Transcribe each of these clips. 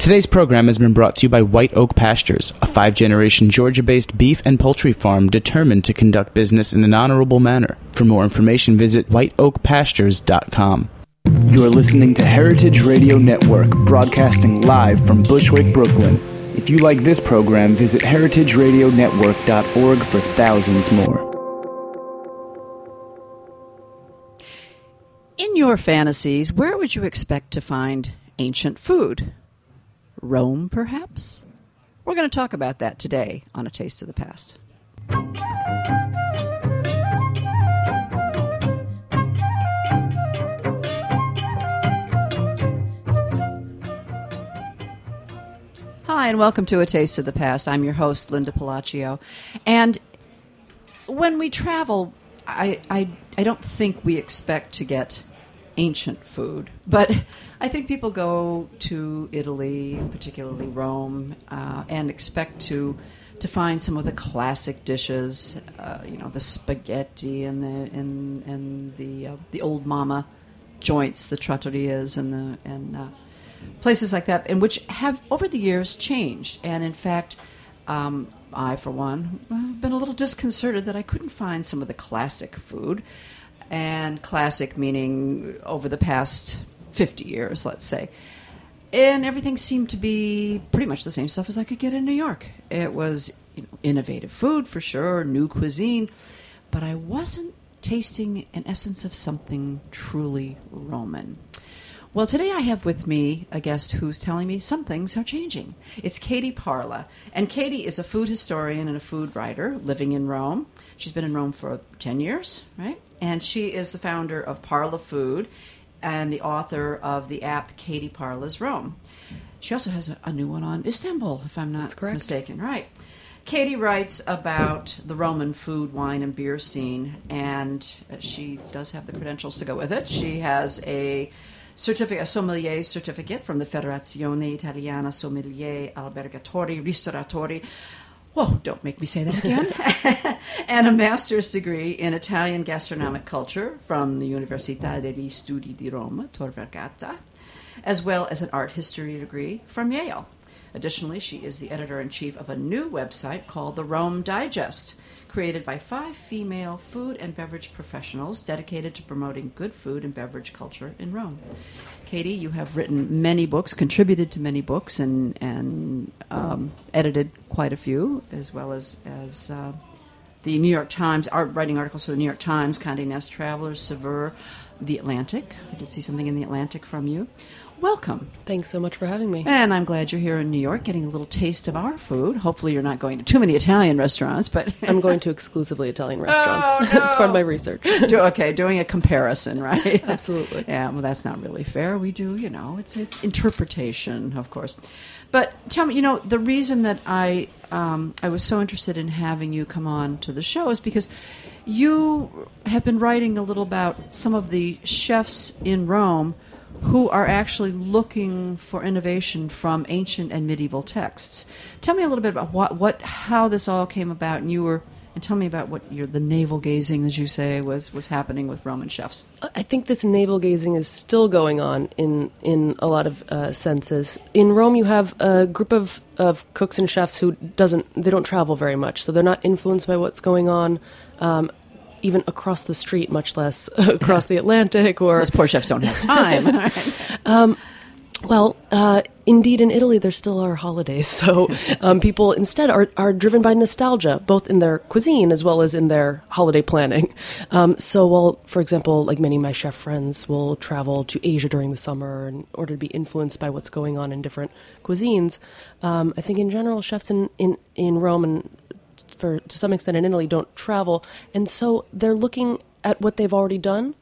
Today's program has been brought to you by White Oak Pastures, a 5-generation Georgia-based beef and poultry farm determined to conduct business in an honorable manner. For more information, visit whiteoakpastures.com. You're listening to Heritage Radio Network, broadcasting live from Bushwick, Brooklyn. If you like this program, visit heritageradionetwork.org for thousands more. In your fantasies, where would you expect to find ancient food? Rome, perhaps? We're going to talk about that today on A Taste of the Past. Hi, and welcome to A Taste of the Past. I'm your host, Linda Palacio. And when we travel, I don't think we expect to get ancient food, but I think people go to Italy, particularly Rome, and expect to find some of the classic dishes, the spaghetti and the old mama joints, the trattorias and places like that, and which have over the years changed. And in fact, I, for one, have been a little disconcerted that I couldn't find some of the classic food. And classic meaning over the past 50 years, let's say. And everything seemed to be pretty much the same stuff as I could get in New York. It was innovative food, for sure, new cuisine, but I wasn't tasting an essence of something truly Roman. Well, today I have with me a guest who's telling me some things are changing. It's Katie Parla. And Katie is a food historian and a food writer living in Rome. She's been in Rome for 10 years, right? And she is the founder of Parla Food and the author of the app Katie Parla's Rome. She also has a new one on Istanbul, if I'm not mistaken. Right. Katie writes about the Roman food, wine, and beer scene, and she does have the credentials to go with it. She has a sommelier certificate from the Federazione Italiana Sommelier Albergatori Ristoratori. Whoa, don't make me say that again. And a master's degree in Italian gastronomic culture from the Università degli Studi di Roma, Tor Vergata, as well as an art history degree from Yale. Additionally, she is the editor-in-chief of a new website called the Rome Digest, created by 5 female food and beverage professionals dedicated to promoting good food and beverage culture in Rome. Katie, you have written many books, contributed to many books, and edited quite a few, as well as the New York Times, writing articles for the New York Times, Condé Nast Travelers, Saveur, The Atlantic. I did see something in The Atlantic from you. Welcome. Thanks so much for having me. And I'm glad you're here in New York getting a little taste of our food. Hopefully you're not going to too many Italian restaurants, but... I'm going to exclusively Italian restaurants. Oh, no. It's part of my research. Doing a comparison, right? Absolutely. Yeah, well, that's not really fair. We do, it's interpretation, of course. But tell me, the reason that I was so interested in having you come on to the show is because you have been writing a little about some of the chefs in Rome who are actually looking for innovation from ancient and medieval texts. Tell me a little bit about how this all came about, and tell me about what the navel gazing, as you say, was happening with Roman chefs. I think this navel gazing is still going on in a lot of senses. In Rome, you have a group of cooks and chefs who don't travel very much, so they're not influenced by what's going on. Even across the street, much less across the Atlantic. Or those poor chefs don't have time. Indeed, in Italy, there still are holidays. So people instead are driven by nostalgia, both in their cuisine as well as in their holiday planning. So while, for example, like many of my chef friends will travel to Asia during the summer in order to be influenced by what's going on in different cuisines, I think in general, chefs in Rome and to some extent in Italy don't travel, and so they're looking at what they've already done,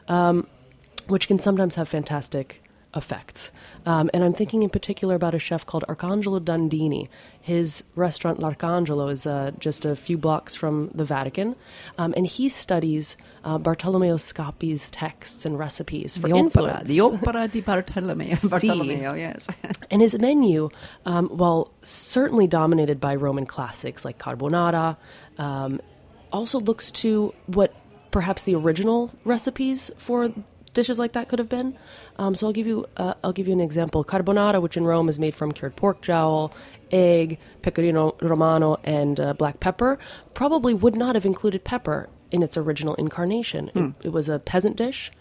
which can sometimes have fantastic effects. And I'm thinking in particular about a chef called Arcangelo Dandini. His restaurant L'Arcangelo is just a few blocks from the Vatican, and he studies Bartolomeo Scappi's texts and recipes for influence. The Opera di Bartolomeo, yes. And his menu, while certainly dominated by Roman classics like carbonara, also looks to what perhaps the original recipes for dishes like that could have been. So I'll give you an example. Carbonara, which in Rome is made from cured pork jowl, egg, pecorino romano, and black pepper, probably would not have included pepper in its original incarnation. It was a peasant dish.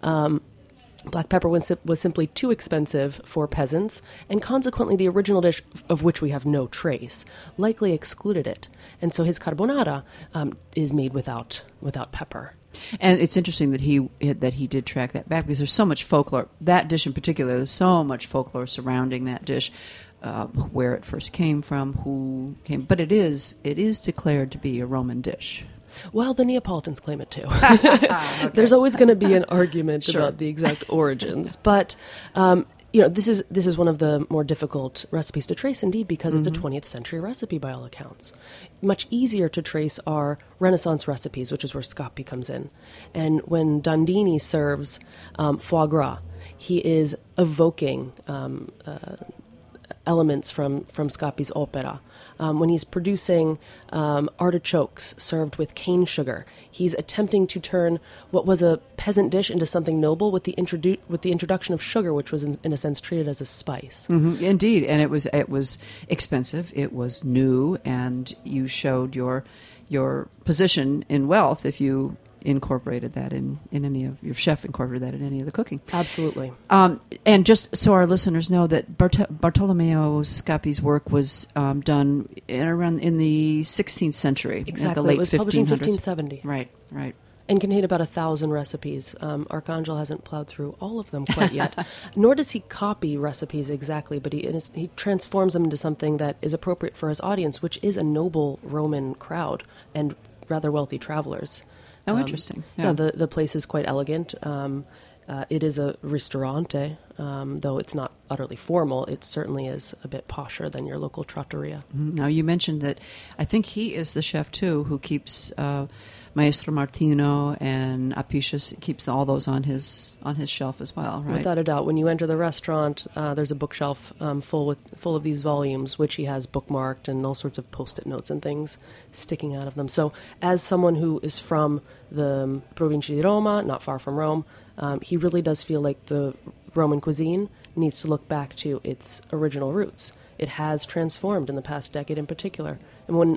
Black pepper was simply too expensive for peasants, and consequently the original dish, of which we have no trace, likely excluded it. And so his carbonara is made without pepper. And it's interesting that he did track that back, because there's so much folklore. That dish in particular, there's so much folklore surrounding that dish, where it first came from, who came. But it is declared to be a Roman dish. Well, the Neapolitans claim it too. Okay. There's always going to be an argument about the exact origins, but this is one of the more difficult recipes to trace, indeed, because it's a 20th century recipe by all accounts. Much easier to trace are Renaissance recipes, which is where Scappi comes in. And when Dandini serves foie gras, he is evoking elements from Scappi's opera. When he's producing artichokes served with cane sugar, he's attempting to turn what was a peasant dish into something noble with the introduction of sugar, which was in a sense treated as a spice. Mm-hmm. Indeed, and it was expensive. It was new, and you showed your position in wealth if you incorporated that in any of your chef incorporated that in any of the cooking. Absolutely. And just so our listeners know that Bartolomeo Scappi's work was done in the 16th century. Exactly. The late it was published in 1500s. 1570. Right. And contained about 1,000 recipes. Arcangel hasn't plowed through all of them quite yet. Nor does he copy recipes exactly, but he transforms them into something that is appropriate for his audience, which is a noble Roman crowd and rather wealthy travelers. Oh, interesting. Yeah, the place is quite elegant. It is a ristorante, though it's not utterly formal. It certainly is a bit posher than your local trattoria. Now, you mentioned that I think he is the chef, too, who keeps Maestro Martino and Apicius, keeps all those on his shelf as well, right? Without a doubt. When you enter the restaurant, there's a bookshelf full of these volumes, which he has bookmarked, and all sorts of Post-it notes and things sticking out of them. So as someone who is from the Provincia di Roma, not far from Rome, he really does feel like the Roman cuisine needs to look back to its original roots. It has transformed in the past decade in particular. And when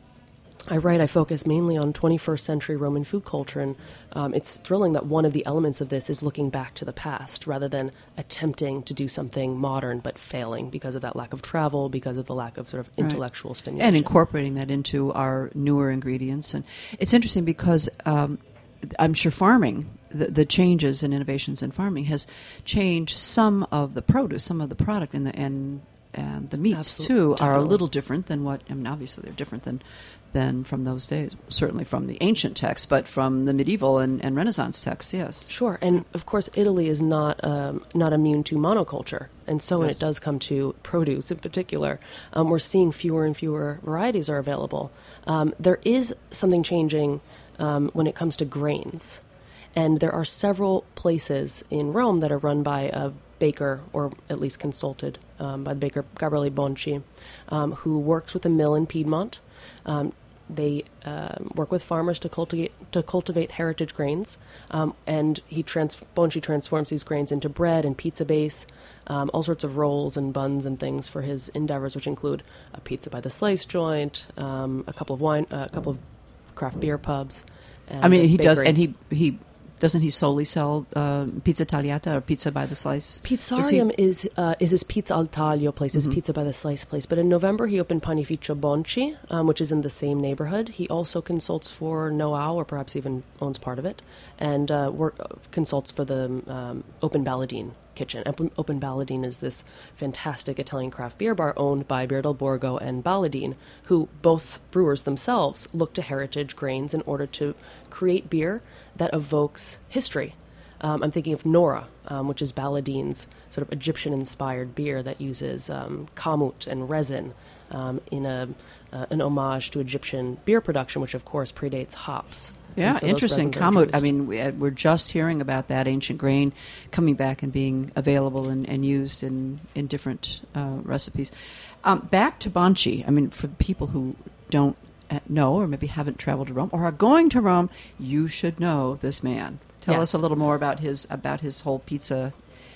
I write, I focus mainly on 21st century Roman food culture, and it's thrilling that one of the elements of this is looking back to the past rather than attempting to do something modern but failing because of that lack of travel, because of the lack of sort of intellectual stimulation. And incorporating that into our newer ingredients. And it's interesting because I'm sure farming, the changes and innovations in farming has changed some of the produce, some of the product, and the meats, Absolutely, too, definitely. are a little different than obviously they're different than from those days, certainly from the ancient texts, but from the medieval and Renaissance texts, yes. Sure, and of course Italy is not immune to monoculture, and so when Yes. it does come to produce in particular, we're seeing fewer and fewer varieties are available. There is something changing when it comes to grains, and there are several places in Rome that are run by a baker, or at least consulted by the baker Gabriele Bonci, who works with a mill in Piedmont. They work with farmers to cultivate heritage grains, and Bonci transforms these grains into bread and pizza base, all sorts of rolls and buns and things for his endeavors, which include a pizza by the slice joint, a couple of craft beer pubs. And He does, bakery. and he doesn't he solely sell pizza tagliata or pizza by the slice? Pizzarium is his pizza al taglio place, his pizza by the slice place. But in November, he opened Panificio Bonci, which is in the same neighborhood. He also consults for Noao, or perhaps even owns part of it, and consults for the Open Balladine kitchen. Open Balladine is this fantastic Italian craft beer bar owned by Beer del Borgo and Balladine, who both brewers themselves look to heritage grains in order to create beer that evokes history. I'm thinking of Nora, which is Balladine's sort of Egyptian-inspired beer that uses kamut and resin in an homage to Egyptian beer production, which of course predates hops. Yeah, so those interesting. resins are Kamut. introduced. We're just hearing about that ancient grain coming back and being available and used in different recipes. Back to Bonci. For people who don't know or maybe haven't traveled to Rome or are going to Rome, you should know this man. Tell Yes. us a little more about his whole pizza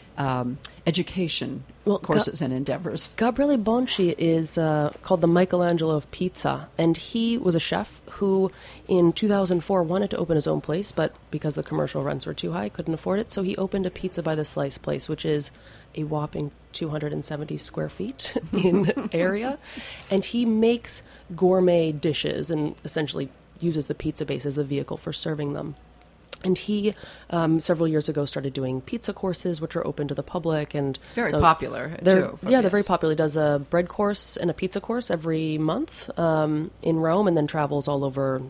education courses and endeavors. Gabriele Bonci is called the Michelangelo of pizza, and he was a chef who, in 2004, wanted to open his own place, but because the commercial rents were too high, couldn't afford it, so he opened a Pizza by the Slice place, which is a whopping 270 square feet in area, and he makes gourmet dishes and essentially uses the pizza base as the vehicle for serving them. And he, several years ago, started doing pizza courses, which are open to the public. And Very so popular, they're, too. Yeah, they're very popular. He does a bread course and a pizza course every month in Rome, and then travels all over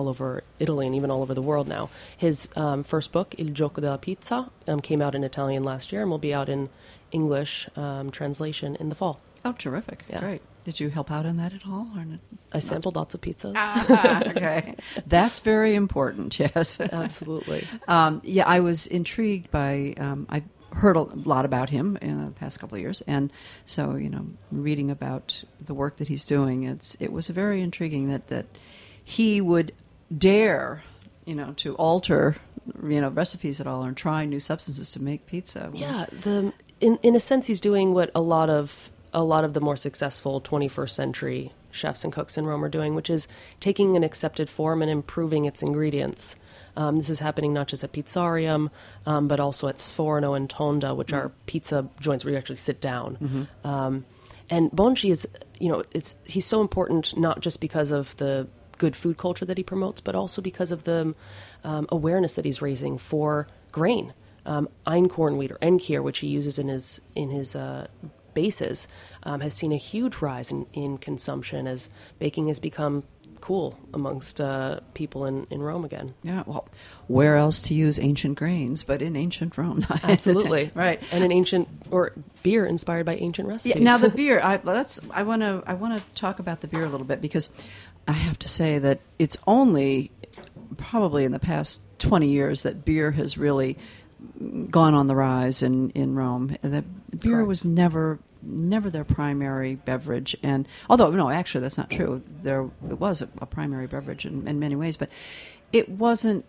Italy and even all over the world now. His first book, Il Gioco della Pizza, came out in Italian last year and will be out in English translation in the fall. Oh, terrific. Yeah. Great. Did you help out in that at all? Or I sampled lots of pizzas. Okay. That's very important, yes. Absolutely. Yeah, I was intrigued by, I've heard a lot about him in the past couple of years, and so, reading about the work that he's doing, it was very intriguing that he would dare, to alter, recipes at all and try new substances to make pizza. Yeah, in a sense, he's doing what a lot of the more successful 21st century chefs and cooks in Rome are doing, which is taking an accepted form and improving its ingredients. This is happening not just at Pizzarium, but also at Sforno and Tonda, which are pizza joints where you actually sit down. And Bonci is, he's so important not just because of the good food culture that he promotes, but also because of the awareness that he's raising for grain. Einkornwheat or Enkier, which he uses in his bases, has seen a huge rise in consumption as baking has become cool amongst people in Rome again. Yeah, well, where else to use ancient grains but in ancient Rome? Absolutely. Right. And an ancient, or beer inspired by ancient recipes. Yeah, now the beer, I want to talk about the beer a little bit, because I have to say that it's only probably in the past 20 years that beer has really gone on the rise in Rome. That beer Correct. was never their primary beverage, and although no, actually that's not true. It was a primary beverage in many ways, but it wasn't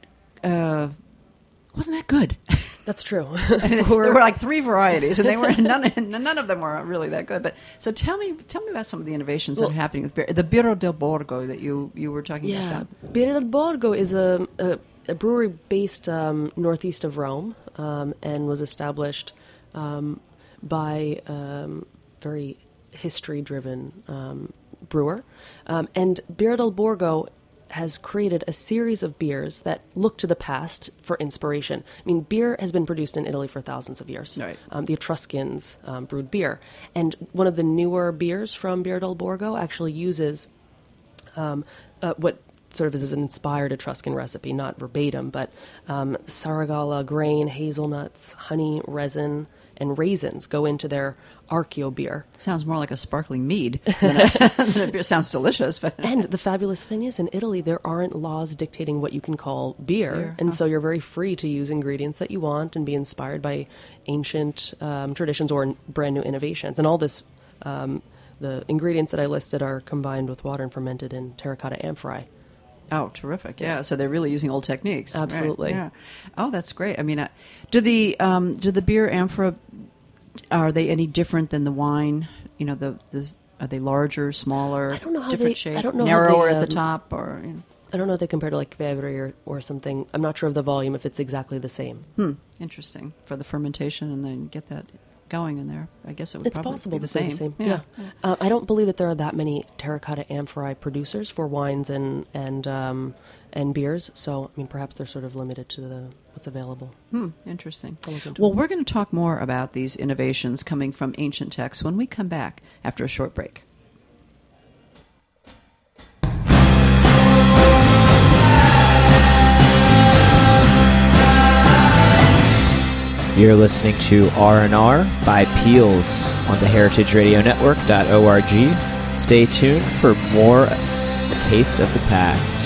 that good. That's true. There were like 3 varieties, and they were none of them were really that good. But so tell me about some of the innovations that are happening with beer. The Birra del Borgo that you were talking about. Birra del Borgo is a brewery based northeast of Rome, and was established by very history-driven brewer. And Birra del Borgo has created a series of beers that look to the past for inspiration. I mean, beer has been produced in Italy for thousands of years. Right. The Etruscans brewed beer. And one of the newer beers from Birra del Borgo actually uses what sort of is an inspired Etruscan recipe, not verbatim, but Saragala grain, hazelnuts, honey, resin, and raisins go into their Archio beer. Sounds more like a sparkling mead than a beer. Sounds delicious. But And the fabulous thing is, in Italy, there aren't laws dictating what you can call beer. And so you're very free to use ingredients that you want and be inspired by ancient traditions or brand new innovations. And all this, the ingredients that I listed are combined with water and fermented in terracotta amphorae. Oh, terrific! Yeah, so they're really using old techniques. Absolutely. Right. Yeah. Oh, that's great. I mean, do the beer amphora, are they any different than the wine? Are they larger, smaller, I don't know how different they- shape, I don't know how narrower they, at the top, or? I don't know if they compare to like Kveivre or something. I'm not sure of the volume, if it's exactly the same. Interesting for the fermentation, and then get that going in there. I guess it would It's probably possible be to say the same. Yeah. I don't believe that there are that many terracotta amphorae producers for wines and beers. So, I mean, perhaps they're sort of limited to what's available. Interesting. I'll look into Well, it. we're going to talk more about these innovations coming from ancient texts when we come back after a short break. You're listening to R&R by Peels on the heritageradionetwork.org. Stay tuned for more A Taste of the Past.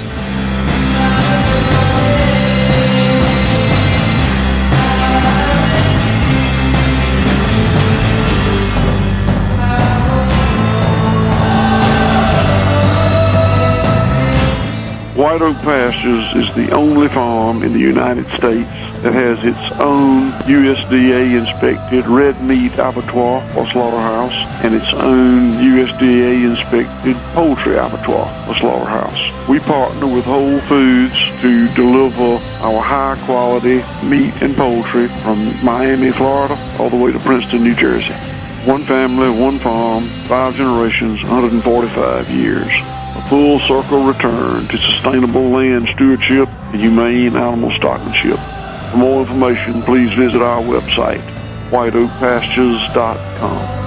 White Oak Pastures is the only farm in the United States that has its own USDA-inspected red meat abattoir or slaughterhouse and its own USDA-inspected poultry abattoir or slaughterhouse. We partner with Whole Foods to deliver our high-quality meat and poultry from Miami, Florida, all the way to Princeton, New Jersey. One family, one farm, 5 generations, 145 years. A full circle return to sustainable land stewardship and humane animal stockmanship. For more information, please visit our website, whiteoakpastures.com.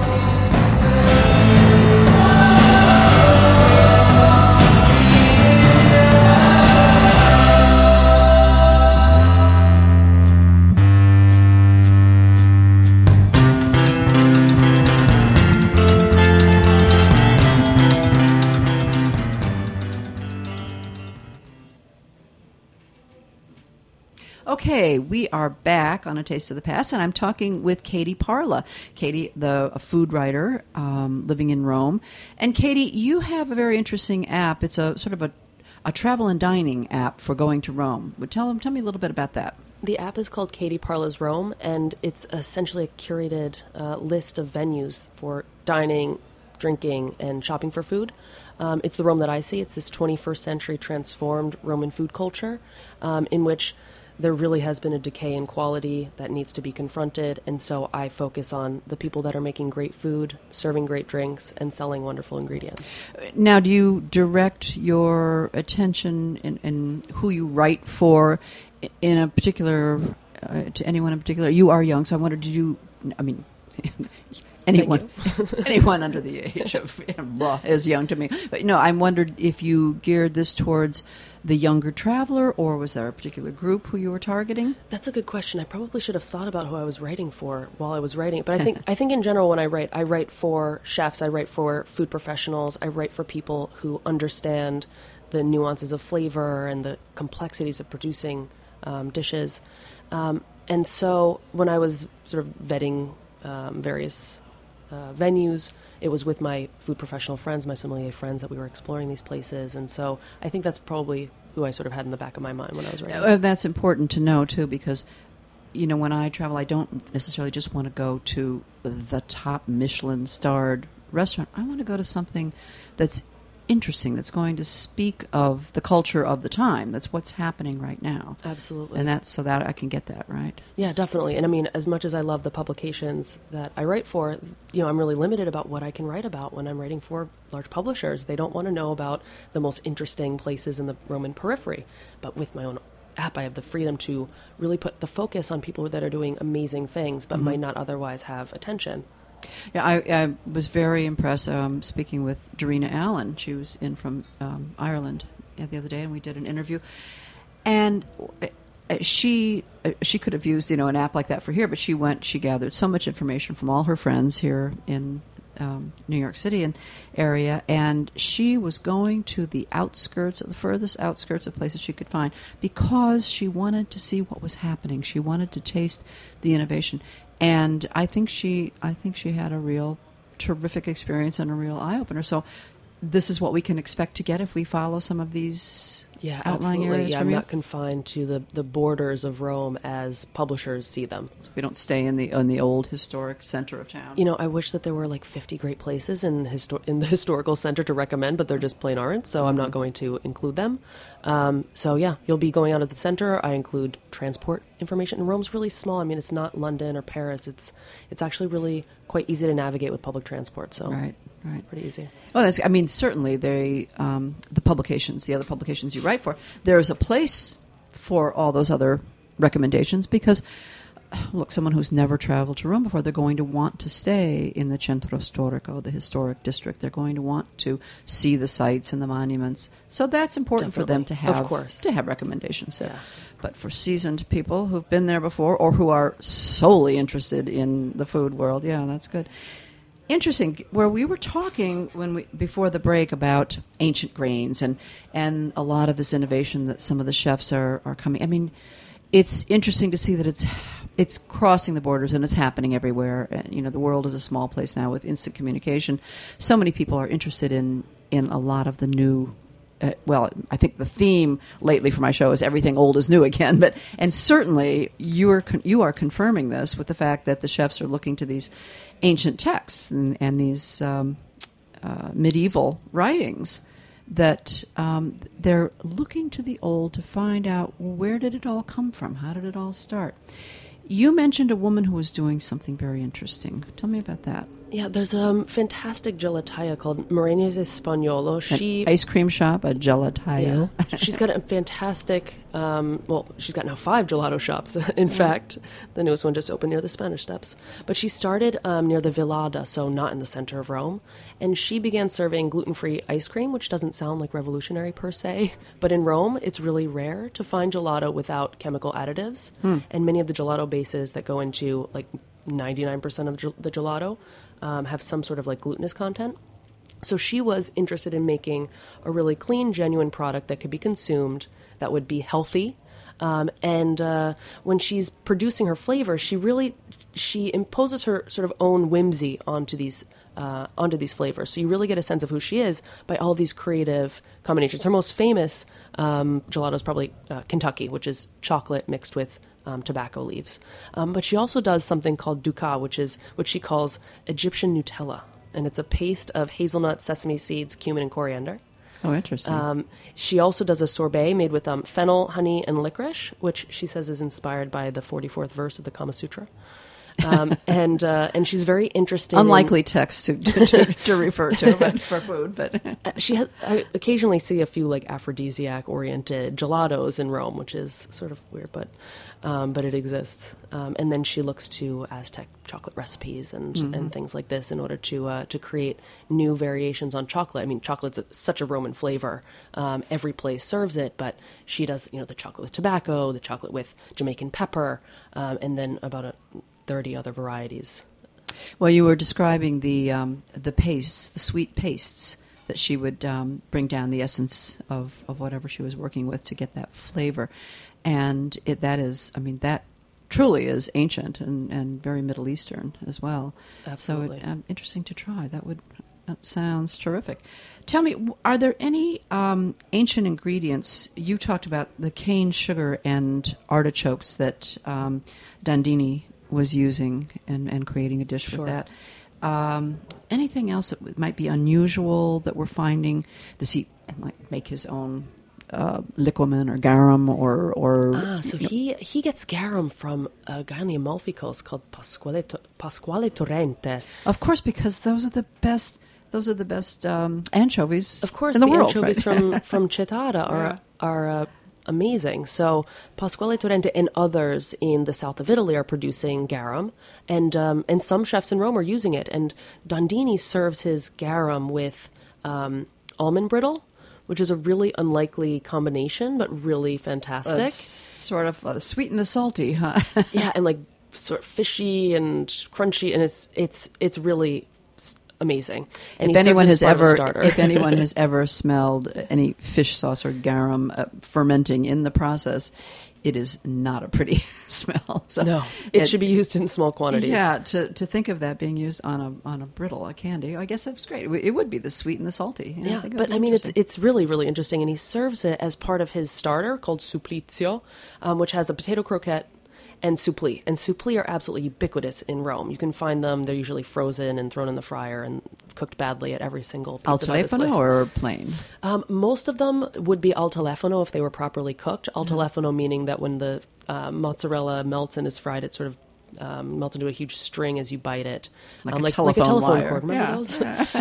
Okay, we are back on A Taste of the Past, and I'm talking with Katie Parla. Katie, a food writer living in Rome. And Katie, you have a very interesting app. It's a sort of a travel and dining app for going to Rome. Tell me a little bit about that. The app is called Katie Parla's Rome, and it's essentially a curated list of venues for dining, drinking, and shopping for food. It's the Rome that I see. It's this 21st century transformed Roman food culture in which there really has been a decay in quality that needs to be confronted, and so I focus on the people that are making great food, serving great drinks, and selling wonderful ingredients. Now, do you direct your attention in who you write for in a particular, to anyone in particular? You are young, so I wonder, anyone anyone under the age of is young to me. But no, I wondered if you geared this towards the younger traveler, or was there a particular group who you were targeting? That's a good question. I probably should have thought about who I was writing for while I was writing. But I think in general when I write for chefs, I write for food professionals, I write for people who understand the nuances of flavor and the complexities of producing dishes. And so when I was sort of vetting various venues, it was with my food professional friends, my sommelier friends, that we were exploring these places. And so I think that's probably who I sort of had in the back of my mind when I was writing. That's important to know, too, because, when I travel, I don't necessarily just want to go to the top Michelin-starred restaurant. I want to go to something that's interesting, that's going to speak of the culture of the time. That's what's happening right now. Absolutely. And that's so that I can get that, right? Yeah, definitely. And I mean, as much as I love the publications that I write for, I'm really limited about what I can write about when I'm writing for large publishers. They don't want to know about the most interesting places in the Roman periphery. But with my own app, I have the freedom to really put the focus on people that are doing amazing things but might not otherwise have attention. Yeah, I was very impressed speaking with Darina Allen. She was in from Ireland the other day, and we did an interview. And she could have used an app like that for here, but she gathered so much information from all her friends here in New York City and area, and she was going to the furthest outskirts of places she could find because she wanted to see what was happening. She wanted to taste the innovation. And I think she had a real terrific experience and a real eye-opener. So this is what we can expect to get if we follow some of these outlying areas. Yeah, I'm not confined to the borders of Rome as publishers see them. So we don't stay in the old historic center of town. I wish that there were like 50 great places in the historical center to recommend, but there just plain aren't. So I'm not going to include them. So yeah, you'll be going out of the center. I include transport information. And Rome's really small. I mean, it's not London or Paris. It's actually really quite easy to navigate with public transport. So right. Pretty easy. Well, certainly the other publications you write for, there's a place for all those other recommendations because, look, someone who's never traveled to Rome before, they're going to want to stay in the Centro Storico, the historic district. They're going to want to see the sites and the monuments. So that's important for them to have. Of course. To have recommendations there. Yeah. But for seasoned people who've been there before or who are solely interested in the food world, yeah, that's good. Interesting, where we were talking before the break about ancient grains and a lot of this innovation that some of the chefs are coming. I mean, it's interesting to see that it's crossing the borders and it's happening everywhere. The world is a small place now with instant communication. So many people are interested in a lot of the new I think the theme lately for my show is everything old is new again. And certainly you are confirming this with the fact that the chefs are looking to these ancient texts and these medieval writings, that they're looking to the old to find out, where did it all come from? How did it all start? You mentioned a woman who was doing something very interesting. Tell me about that. Yeah, there's a fantastic gelateria called Moreñas Españolo. An ice cream shop, a gelateria. Yeah. She's got a fantastic, she's got now 5 gelato shops. In fact, the newest one just opened near the Spanish Steps. But she started near the Villada, so not in the center of Rome. And she began serving gluten-free ice cream, which doesn't sound like revolutionary per se. But in Rome, it's really rare to find gelato without chemical additives. And many of the gelato bases that go into like 99% of the gelato have some sort of like glutinous content. So she was interested in making a really clean, genuine product that could be consumed, that would be healthy. And when she's producing her flavors, she imposes her sort of own whimsy onto these flavors. So you really get a sense of who she is by all these creative combinations. Her most famous gelato is probably Kentucky, which is chocolate mixed with tobacco leaves. But she also does something called dukkha, which she calls Egyptian Nutella. And it's a paste of hazelnut, sesame seeds, cumin, and coriander. Oh, interesting. She also does a sorbet made with fennel, honey, and licorice, which she says is inspired by the 44th verse of the Kama Sutra. And she's very interested. Unlikely text to refer to, but for food. But I occasionally see a few like aphrodisiac-oriented gelatos in Rome, which is sort of weird, but it exists. And then she looks to Aztec chocolate recipes and things like this in order to create new variations on chocolate. I mean, chocolate's such a Roman flavor. Every place serves it, but she does the chocolate with tobacco, the chocolate with Jamaican pepper, and then about 30 other varieties. Well, you were describing the pastes, the sweet pastes that she would bring down the essence of whatever she was working with to get that flavor, and that truly is ancient and very Middle Eastern as well. Absolutely. So interesting to try. That sounds terrific. Tell me, are there any ancient ingredients? You talked about the cane sugar and artichokes that Dandini was using and creating a dish Sure. with that. Anything else that might be unusual that we're finding? Does he make his own liquamen or garum or so he gets garum from a guy on the Amalfi Coast called Pasquale Torrente. Of course, because those are the best anchovies. Of course, in the world, anchovies right? from Cetada are amazing. So Pasquale Torrente and others in the south of Italy are producing garum, and some chefs in Rome are using it. And Dandini serves his garum with almond brittle, which is a really unlikely combination, but really fantastic. Sort of sweet and the salty, huh? Yeah, and like sort of fishy and crunchy, and it's really amazing. And if anyone has starter. ever smelled any fish sauce or garum fermenting in the process, it is not a pretty smell. So no, it should be used in small quantities. Yeah, to think of that being used on a brittle, a candy, I guess that's great. It would be the sweet and the salty. Yeah, but I mean, it's really, really interesting. And he serves it as part of his starter called supplizio, which has a potato croquette and suppli. And suppli are absolutely ubiquitous in Rome. You can find them. They're usually frozen and thrown in the fryer and cooked badly at every single pizza. Al telefono or plain? Most of them would be al telefono if they were properly cooked. Al telefono meaning that when the mozzarella melts and is fried, it sort of melts into a huge string as you bite it, like a telephone wire. Cord. Remember those?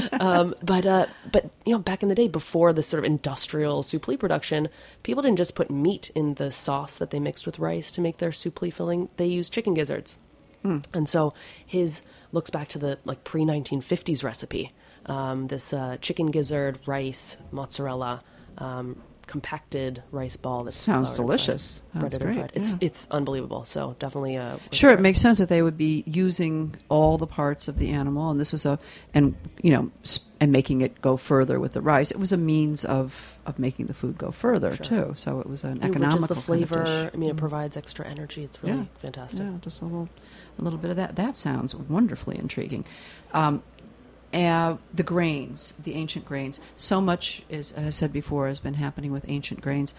But back in the day, before the sort of industrial suppli production, people didn't just put meat in the sauce that they mixed with rice to make their suppli filling. They used chicken gizzards, and so his looks back to the pre-1950s recipe. This chicken gizzard, rice, mozzarella. Compacted rice ball that sounds delicious. That's great. It's unbelievable. So definitely sure. It makes sense that they would be using all the parts of the animal, and this was and making it go further with the rice. It was a means of making the food go further too. So it was an economical the flavor. Kind of dish. I mean, it provides extra energy. It's really fantastic. Yeah, just a little bit of that. That sounds wonderfully intriguing. the grains, the ancient grains. So much, as I said before, has been happening with ancient grains.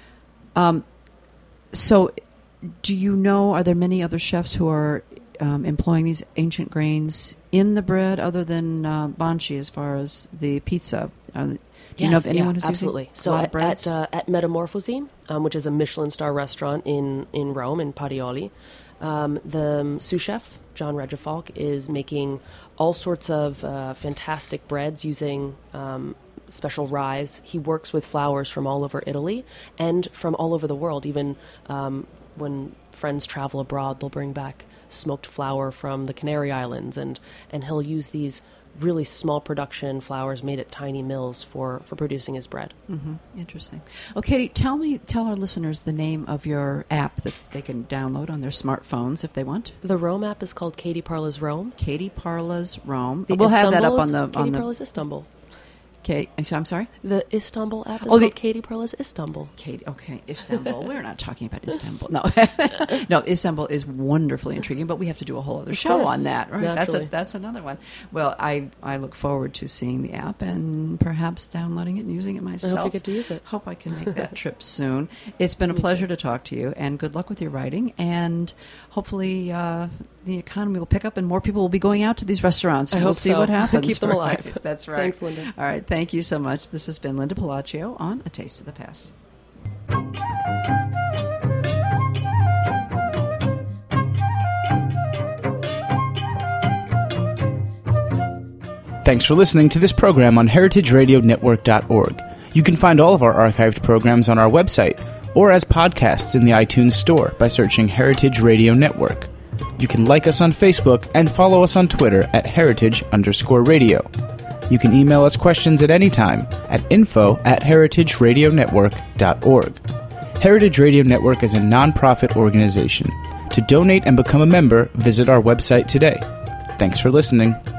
So, do you know, are there many other chefs who are employing these ancient grains in the bread other than Banchi as far as the pizza? Do you know of anyone who's absolutely. using a lot of breads? So at Metamorphosi, which is a Michelin star restaurant in Rome, in Parioli, the sous chef, John Regifalk, is making all sorts of fantastic breads using special rye. He works with flours from all over Italy and from all over the world. Even when friends travel abroad, they'll bring back smoked flour from the Canary Islands, and he'll use these really small production flours made at tiny mills for producing his bread. Mm-hmm. Interesting. Oh, Katie, tell our listeners the name of your app that they can download on their smartphones if they want. The Rome app is called Katie Parla's Rome. Katie Parla's Rome. We'll have that up on the Katie Parla's Istanbul. Okay, I'm sorry? The Istanbul app is called Katie Parla's Istanbul. Katie, okay, Istanbul. We're not talking about Istanbul. No, no, Istanbul is wonderfully intriguing, but we have to do a whole other show on that, right? Naturally. That's another one. Well, I look forward to seeing the app and perhaps downloading it and using it myself. I hope you get to use it. Hope I can make that trip soon. It's been a pleasure to talk to you, and good luck with your writing, and hopefully the economy will pick up and more people will be going out to these restaurants. We'll see what happens. Keep them alive. Right. That's right. Thanks, Linda. All right. Thank you so much. This has been Linda Pelaccio on A Taste of the Past. Thanks for listening to this program on heritageradionetwork.org. You can find all of our archived programs on our website or as podcasts in the iTunes Store by searching Heritage Radio Network. You can like us on Facebook and follow us on Twitter at @heritage_radio. You can email us questions at any time at info@heritageradionetwork.org. Heritage Radio Network is a non-profit organization. To donate and become a member, visit our website today. Thanks for listening.